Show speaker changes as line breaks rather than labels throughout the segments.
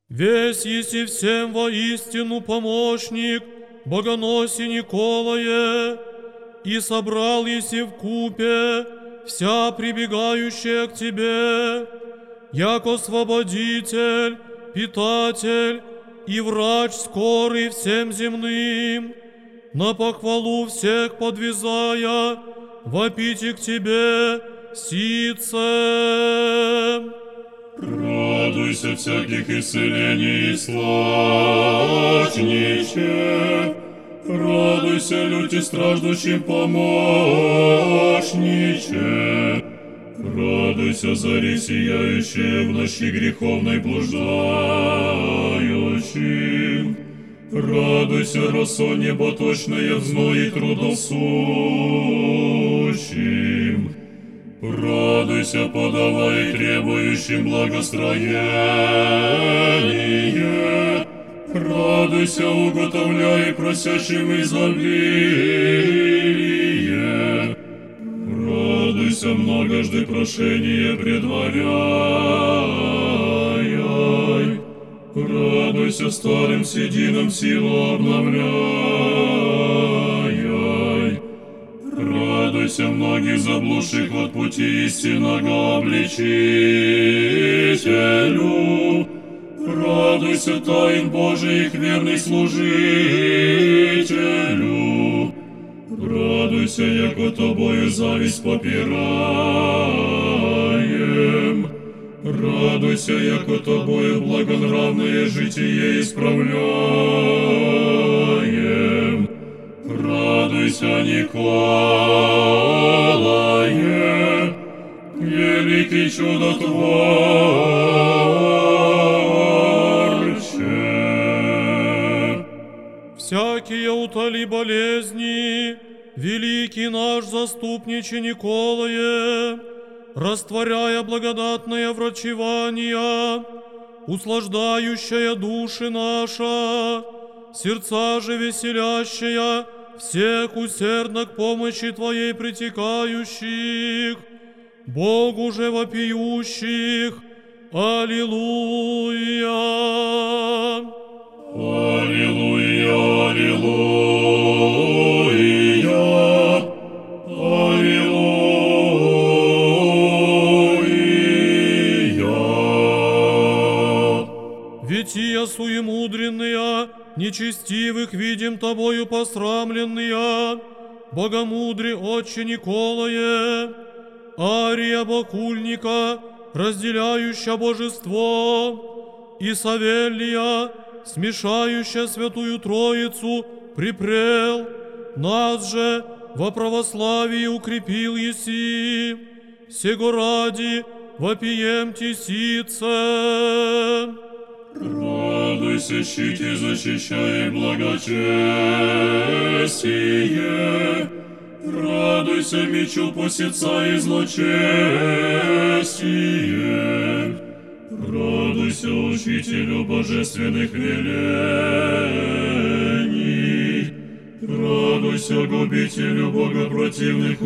Весь еси всем воистину помощник, богоноси Николае, и собрал еси в купе вся прибегающая к тебе, яко освободитель, питатель и врач скорый всем земным, на похвалу всех подвизая, вопите к тебе, ситцем.
Радуйся всяких исцелений, источниче, радуйся, люти страждущим помощниче, радуйся, зари сияющие в ночи греховной блуждающим, радуйся, росо неботочное в зное трудосущим. Радуйся, подавай требующим благостроение, радуйся, уготовляй просящим изобилие, радуйся, многожды прошение предваряй, радуйся, старым сединам силу обновляй. Радуйся, многих заблудших от пути истинного обличителю. Радуйся, тайн Божиих верный служителю. Радуйся, яко тобою зависть попираем. Радуйся, яко тобою благонравное житие исправляем. Радуйся, Николае, великий чудотворче.
Всякие утоли болезни, великий наш заступниче Николае, растворяя благодатное врачевание, услаждающая души наша, сердца же веселящая, всех усердно к помощи Твоей притекающих, Богу же вопиющих. Аллилуйя!
Аллилуйя, аллилуйя, аллилуйя.
Вития суемудренные, нечестивых видим Тобою посрамленные, богомудрый Отче Николае, Ария Бакульника, разделяющая божество, и Савелия, смешающая Святую Троицу, припрел, нас же во православии укрепил еси, сего ради вопием тесице.
Радуйся, щити, защищай благочестие. Радуйся, мечу посецай злочестие. Радуйся, учителю божественных велений. Радуйся, губителю богопротивных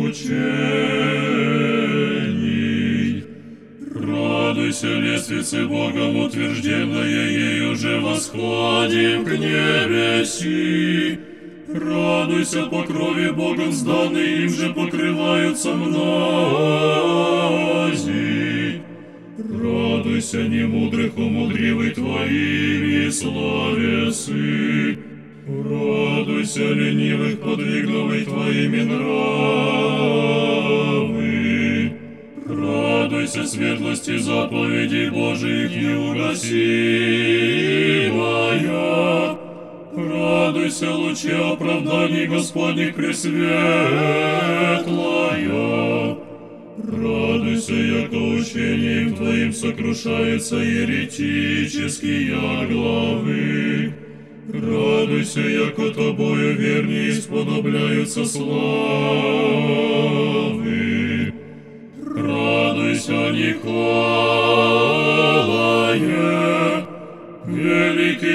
учений. Радуйся, лестнице Богом утвержденная, ей уже восходим к небеси. Радуйся, по крови Богом сданной, им же покрываются мнози. Радуйся, немудрых умудривый Твоими словесы. Радуйся, ленивых подвигновый Твоими нравы. Радуйся, светлости заповедей Божиих неугасимая. Радуйся, лучи оправданий Господних пресветлая. Радуйся, яко учением Твоим сокрушаются еретические главы. Радуйся, яко Тобою вернее исподобляются славы. Радуйся, Николае, великий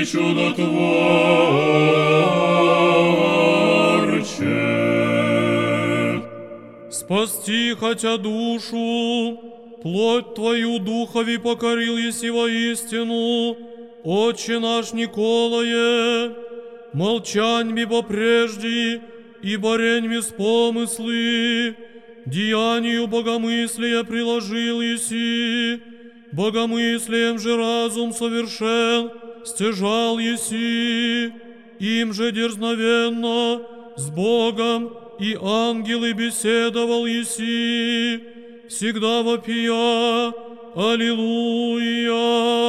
чудотворче.
Спасти хотя душу, плоть Твою духови покорил еси воистину, Отче наш Николае, молчань ми попрежде, и борень ми с помыслы, деянию богомыслия приложил еси, богомыслием же разум совершен, стяжал еси, им же дерзновенно с Богом и ангелы беседовал еси, всегда вопия: Аллилуйя!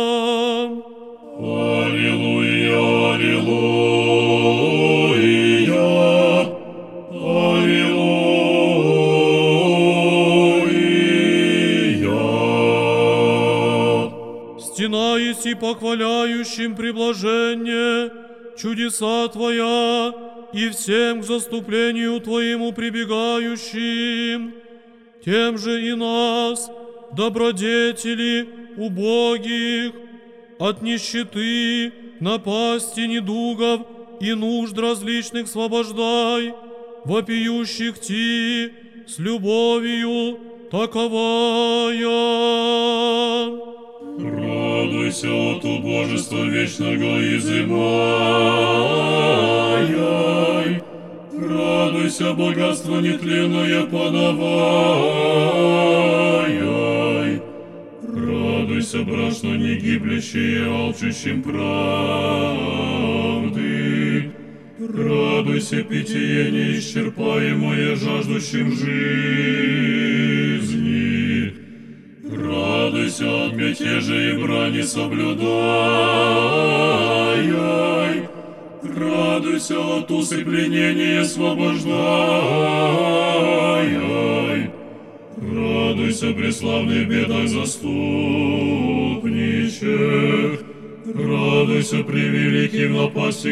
Аллилуйя, аллилуйя, аллилуйя.
Стена еси похваляющим приблажение, чудеса Твоя, и всем к заступлению Твоему прибегающим, тем же и нас, добродетели убогих, от нищеты, напасти, недугов и нужд различных освобождай, вопиющих Ти с любовью таковая.
Радуйся от убожества вечного изымай, радуйся, богатство нетленное подавай, радуйся, брашно не гиблящее, алчущим правды, радуйся, питье неисчерпаемое, жаждущим жизни, радуйся, от мятежа и брани соблюдай, радуйся, от усыпленения освобождай, радуйся, преславных бедах заступничих, радуйся, превеликих напастях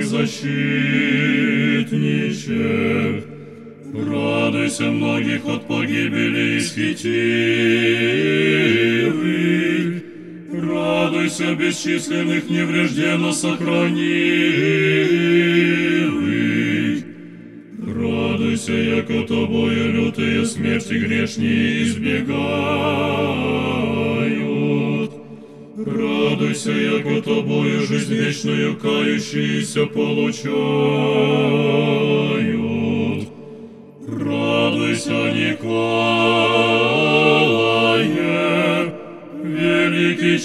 защитничих, радуйся, многих от погибели исхитивых, радуйся, бесчисленных неврежденно сохранивых, радуйся, яко тобою лютые смерти грешние избегают, радуйся, яко тобою жизнь вечную кающиеся получают, радуйся, Николае, великий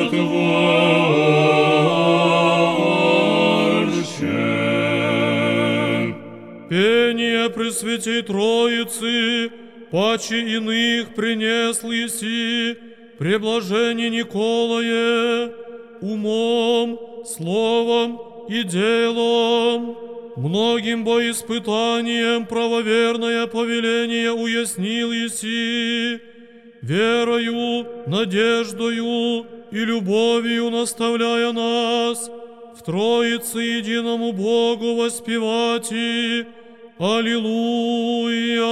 чудотворче.
Пение Пресвятей Троицы, паче иных принесл еси, преблажение Николае, умом, словом и делом, многим боиспытанием правоверное повеление уяснил еси, верою, надеждою и любовью наставляя нас в Троице единому Богу воспевать и Аллилуйя!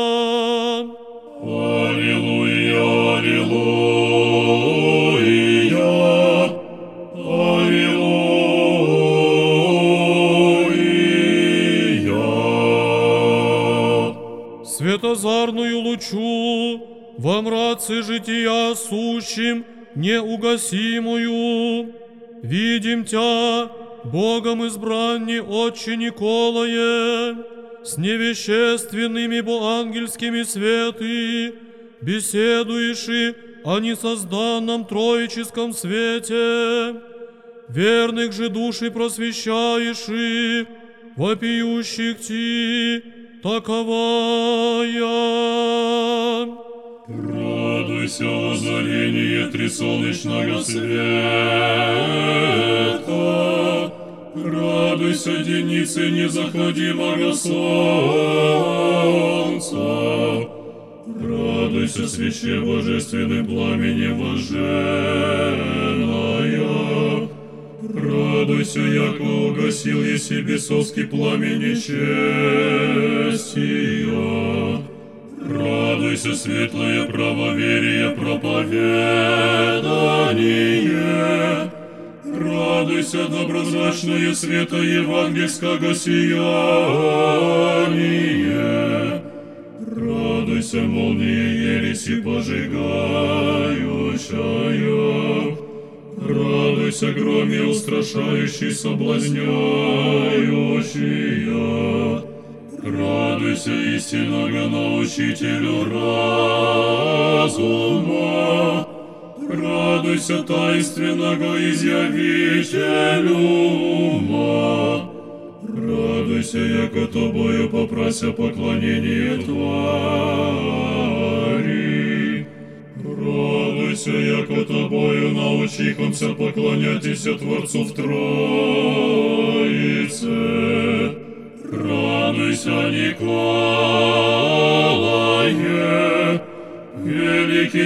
Аллилуйя, аллилуйя, аллилуйя.
Светозарную лучу во мраце жития сущим неугасимую, видим Тя, Богом избранни, Отче Николае, с невещественными боангельскими светы, беседуешь о несозданном троическом свете, верных же души просвещаешь и вопиющих Ти таковая.
Радуйся, озарение трисолнечного света, радуйся, деницы незаходимого солнца, радуйся, свече божественным пламенем вожженная, радуйся, яко угасил еси бесовский пламень нечестия, радуйся, светлое правоверие проповедание, радуйся, доброзрачное света евангельского сияние, радуйся, молния ереси пожигающая, Радуйся, громе устрашающий, соблазняющий. Радуйся, истинного научителю разума. Радуйся, таинственного изъявителю ума. Радуйся, яко тобою попрося поклонение твари. Радуйся, яко тобою научихомся поклонятися Творцу в Троице. Радуйся, Николае, великий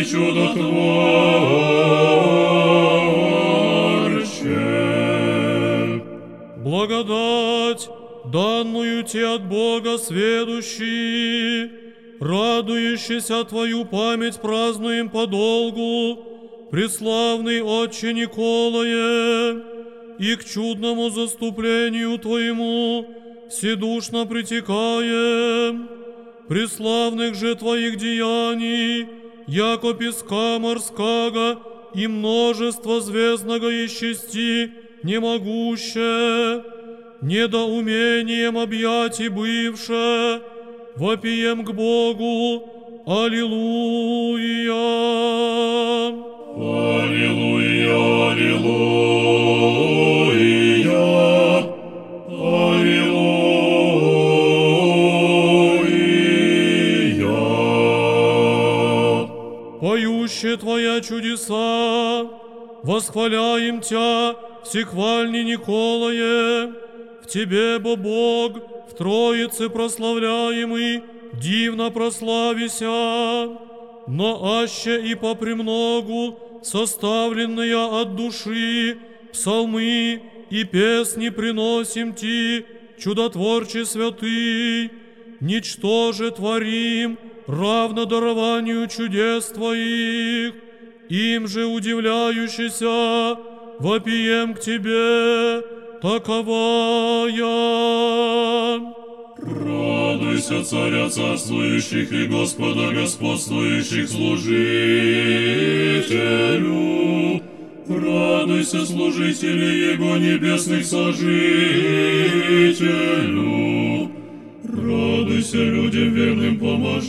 чудотворче.
Благодать, данную тебе от Бога сведущий, радующийся Твою память празднуем подолгу, преславный Отче Николае, и к чудному заступлению Твоему вседушно притекаем. Преславных же Твоих деяний, яко песка морского и множество звездного исчести не могуще, недоумением объятий бывше, вопием к Богу. Аллилуйя!
Аллилуйя, аллилуйя, аллилуйя.
Поющие Твоя чудеса, восхваляем Тя, всехвальный Николае, в Тебе, бо Бог, в Троице прославляемый, дивно прославися, но аще и попремногу составленные от души псалмы и песни приносим Ти, чудотворче святый, ничто же творим, равно дарованию чудес Твоих, им же удивляющийся, вопием к Тебе, таковая.
Радуйся, Царя царствующих и Господа господствующих служителю. Радуйся, служители Его небесных сожителю. Радуйся, людям верным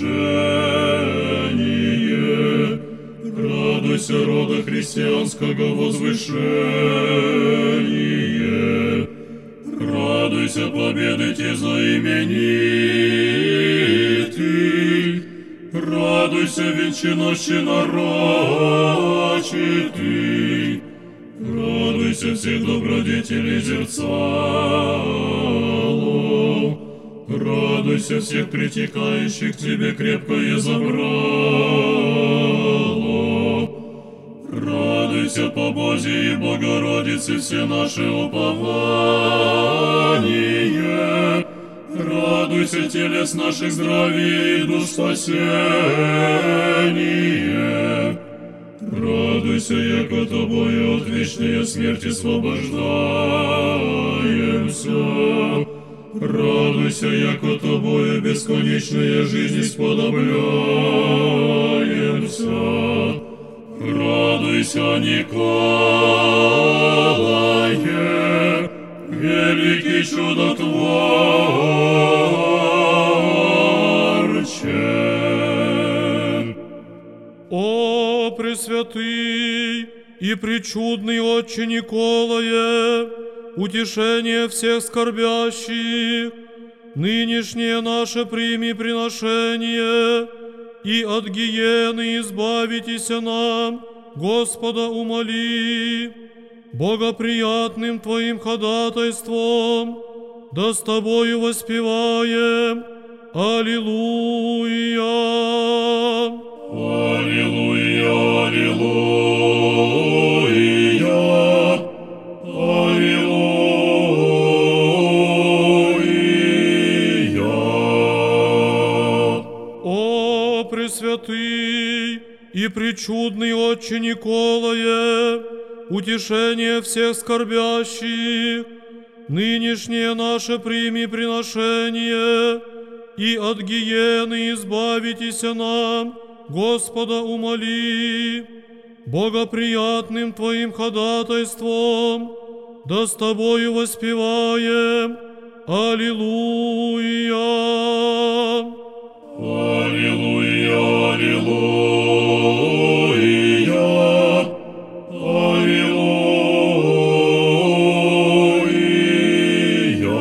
поможение. Радуйся, рода христианского возвышение. Радуйся, победы те знаменитый. Радуйся, венчанощи нарочитый. Радуйся, всех добродетелей зерцалу. Радуйся, всех притекающих к Тебе крепкое забрало. Радуйся, по Бозе и Богородице, все наши упования. Радуйся, телес наших здравия и душ спасения. Радуйся, яко Тобою от вечной смерти освобождаемся. Радуйся, яко Тобою бесконечная жизнь исподобляемся. Радуйся, Николае, великий чудотворче.
О, пресвятый и пречудный Отче Николае, утешение всех скорбящих, нынешнее наше прими приношение, и от гиены избавитеся нам, Господа умоли, богоприятным Твоим ходатайством, да с Тобою воспеваем. Аллилуйя!
Аллилуйя, аллилуйя, аллилуйя.
О, пресвятый и пречудный Отче Николае, утешение всех скорбящих, нынешнее наше прими приношение, и от гиены избавитеся нам, Господа умоли, богоприятным Твоим ходатайством, да с Тобою воспеваем. Аллилуйя!
Аллилуйя, аллилуйя, аллилуйя.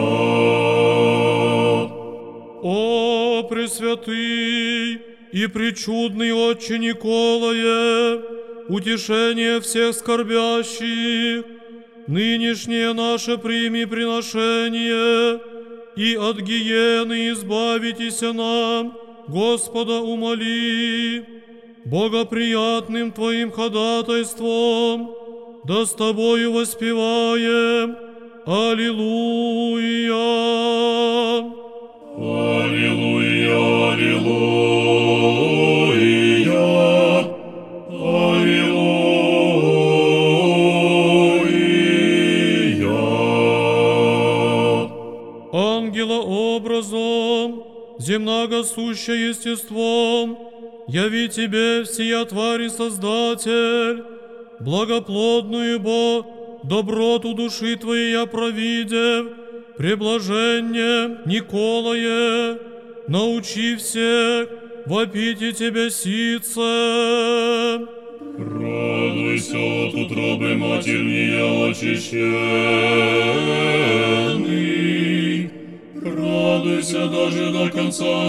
О, пресвятый и пречудный Отче Николае, утешение всех скорбящих, нынешнее наше прими приношение, и от гиены избавитеся нам, Господа умоли, богоприятным Твоим ходатайством, да с Тобою воспеваем. Аллилуйя!
Аллилуйя, аллилуйя, аллилуйя.
Ангелообразом, земного суща естеством, яви Тебе всея твари Создатель, благоплодную доброту души Твоей я провидев, преблажение Николае, научи всех вопите Тебя ситце.
Радуйся от утробы матернее очищенный, радуйся даже до конца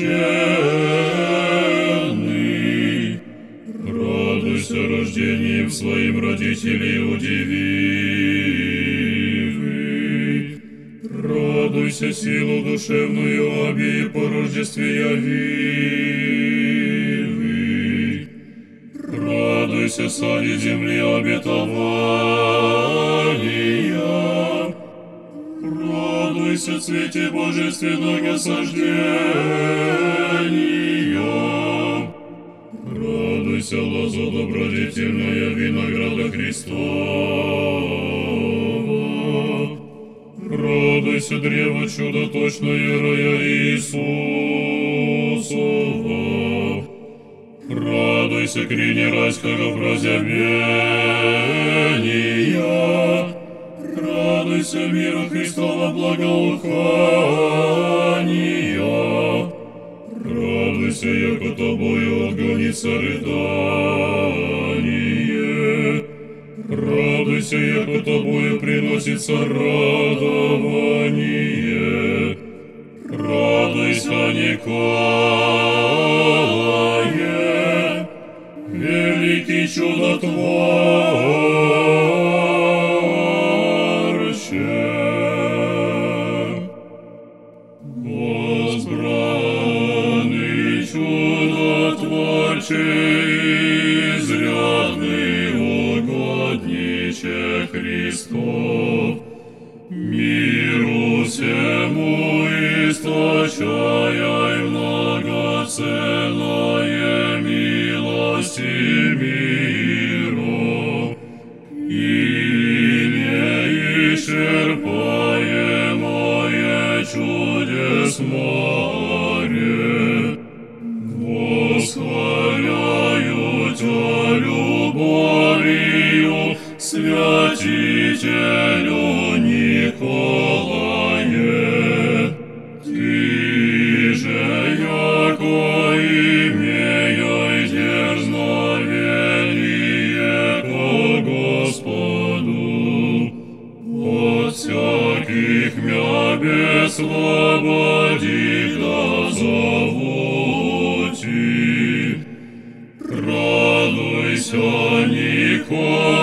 освященный, радуйся рождением своим родителей удививый, радуйся силу душевную оби по рождестве явивый, радуйся сади земли обетования, радуйся цвете божественного сождения, радуйся лоза добродетельная винограда Христова, радуйся древо чудо точное рая Иисусова, радуйся крине райского прозябения, радуйся мира Христова благоухания, радуйся, яко тобою отгонится рыдание, радуйся, яко тобою приносится радование, радуйся, Николае, великий чудотворче. Возбранный чудотворче, изрядный угодниче Христов, миру всему источая многоценное милости миру, и неисчерпаемое чудес море, восхваляю Тя любовью, святителю Николае. Ты же, яко имея дерзновение ко Господу, от всяких мя безслободи да зовути. Радуйся, Николай,